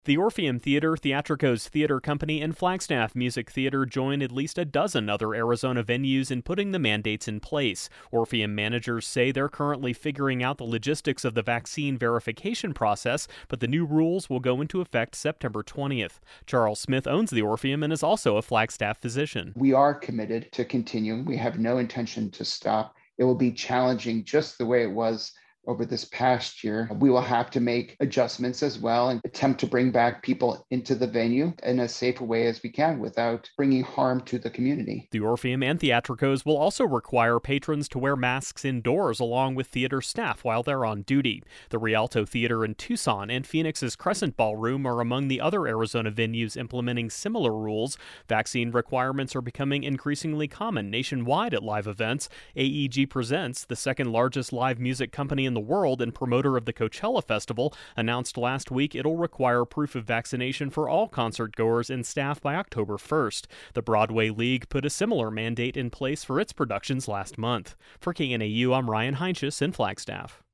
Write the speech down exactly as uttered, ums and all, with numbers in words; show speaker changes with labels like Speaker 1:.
Speaker 1: The Orpheum Theater, Theatricos Theater Company, and Flagstaff Music Theater join at least a dozen other Arizona venues in putting the mandates in place. Orpheum managers say they're currently figuring out the logistics of the vaccine verification process, but the new rules will go into effect September twentieth. Charles Smith owns the Orpheum and is also a Flagstaff physician.
Speaker 2: We are committed to continuing. We have no intention to stop. It will be challenging just the way it was over this past year. We will have to make adjustments as well and attempt to bring back people into the venue in as safe a way as we can without bringing harm to the community.
Speaker 1: The Orpheum and Theatricos will also require patrons to wear masks indoors along with theater staff while they're on duty. The Rialto Theater in Tucson and Phoenix's Crescent Ballroom are among the other Arizona venues implementing similar rules. Vaccine requirements are becoming increasingly common nationwide at live events. A E G Presents, the second largest live music company in the world and promoter of the Coachella Festival, announced last week it'll require proof of vaccination for all concert goers and staff by October first. The Broadway League put a similar mandate in place for its productions last month. For K N A U, I'm Ryan Heinsius in Flagstaff.